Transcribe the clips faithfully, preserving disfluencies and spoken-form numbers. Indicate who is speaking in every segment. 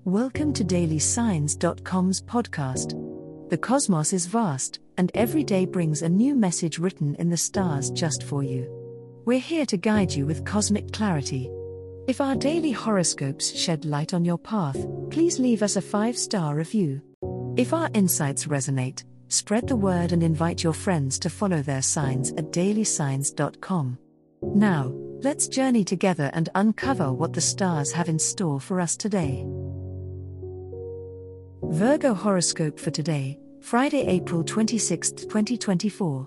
Speaker 1: Welcome to daily signs dot com's podcast. The cosmos is vast, and every day brings a new message written in the stars just for you. We're here to guide you with cosmic clarity. If our daily horoscopes shed light on your path, please leave us a five-star review. If our insights resonate, spread the word and invite your friends to follow their signs at daily signs dot com. Now, let's journey together and uncover what the stars have in store for us today. Virgo horoscope for today, Friday, April twenty-sixth, twenty twenty-four.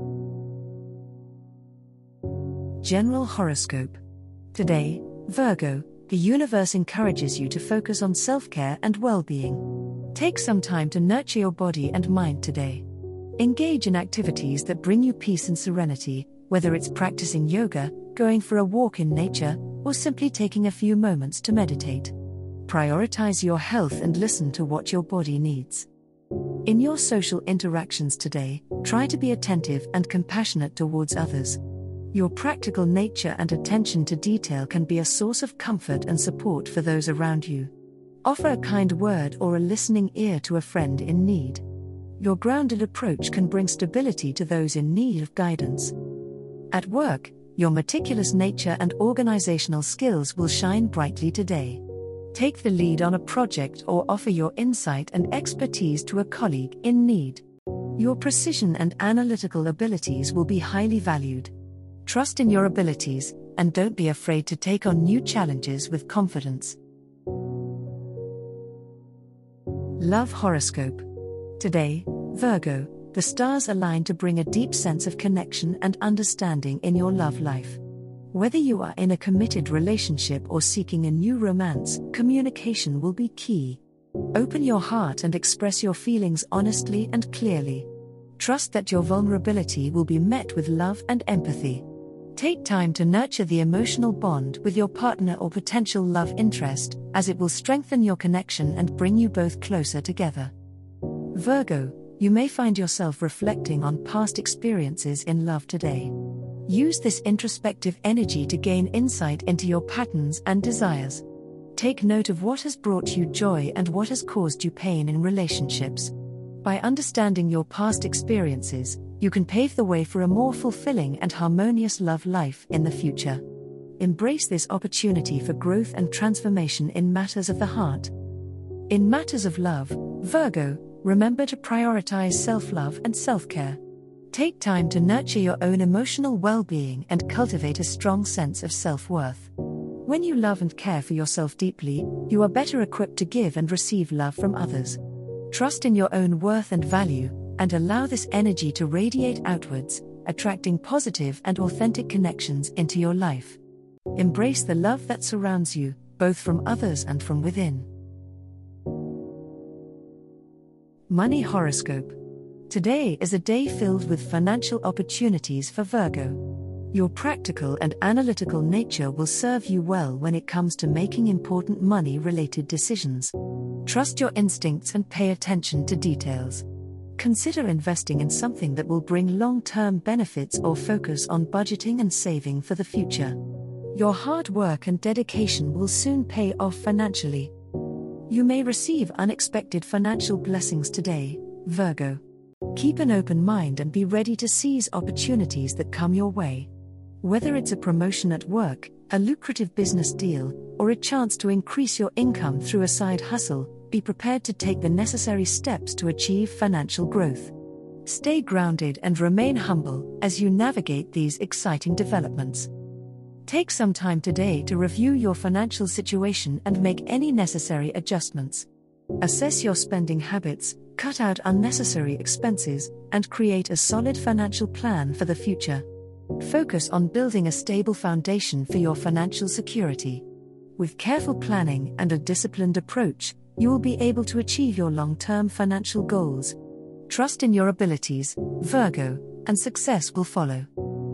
Speaker 1: General horoscope. Today, Virgo, the universe encourages you to focus on self-care and well-being. Take some time to nurture your body and mind today. Engage in activities that bring you peace and serenity, whether it's practicing yoga, going for a walk in nature, or simply taking a few moments to meditate. Prioritize your health and listen to what your body needs. In your social interactions today, try to be attentive and compassionate towards others. Your practical nature and attention to detail can be a source of comfort and support for those around you. Offer a kind word or a listening ear to a friend in need. Your grounded approach can bring stability to those in need of guidance. At work, your meticulous nature and organizational skills will shine brightly today. Take the lead on a project or offer your insight and expertise to a colleague in need. Your precision and analytical abilities will be highly valued. Trust in your abilities, and don't be afraid to take on new challenges with confidence. Love horoscope. Today, Virgo, the stars align to bring a deep sense of connection and understanding in your love life. Whether you are in a committed relationship or seeking a new romance, communication will be key. Open your heart and express your feelings honestly and clearly. Trust that your vulnerability will be met with love and empathy. Take time to nurture the emotional bond with your partner or potential love interest, as it will strengthen your connection and bring you both closer together. Virgo, you may find yourself reflecting on past experiences in love today. Use this introspective energy to gain insight into your patterns and desires. Take note of what has brought you joy and what has caused you pain in relationships. By understanding your past experiences, you can pave the way for a more fulfilling and harmonious love life in the future. Embrace this opportunity for growth and transformation in matters of the heart. In matters of love, Virgo, remember to prioritize self-love and self-care. Take time to nurture your own emotional well-being and cultivate a strong sense of self-worth. When you love and care for yourself deeply, you are better equipped to give and receive love from others. Trust in your own worth and value, and allow this energy to radiate outwards, attracting positive and authentic connections into your life. Embrace the love that surrounds you, both from others and from within. Money horoscope. Today is a day filled with financial opportunities for Virgo. Your practical and analytical nature will serve you well when it comes to making important money-related decisions. Trust your instincts and pay attention to details. Consider investing in something that will bring long-term benefits or focus on budgeting and saving for the future. Your hard work and dedication will soon pay off financially. You may receive unexpected financial blessings today, Virgo. Keep an open mind and be ready to seize opportunities that come your way. Whether it's a promotion at work, a lucrative business deal, or a chance to increase your income through a side hustle, be prepared to take the necessary steps to achieve financial growth. Stay grounded and remain humble as you navigate these exciting developments. Take some time today to review your financial situation and make any necessary adjustments. Assess your spending habits, cut out unnecessary expenses, and create a solid financial plan for the future. Focus on building a stable foundation for your financial security. With careful planning and a disciplined approach, you will be able to achieve your long-term financial goals. Trust in your abilities, Virgo, and success will follow.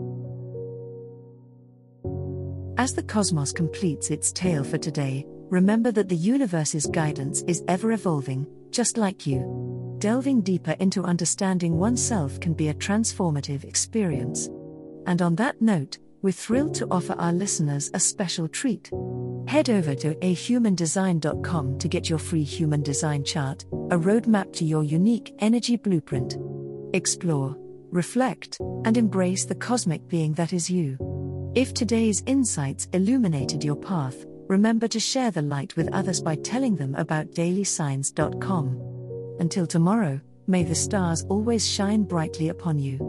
Speaker 1: As the cosmos completes its tale for today, remember that the universe's guidance is ever-evolving, just like you. Delving deeper into understanding oneself can be a transformative experience. And on that note, we're thrilled to offer our listeners a special treat. Head over to a human design dot com to get your free human design chart, a roadmap to your unique energy blueprint. Explore, reflect, and embrace the cosmic being that is you. If today's insights illuminated your path, remember to share the light with others by telling them about daily signs dot com. Until tomorrow, may the stars always shine brightly upon you.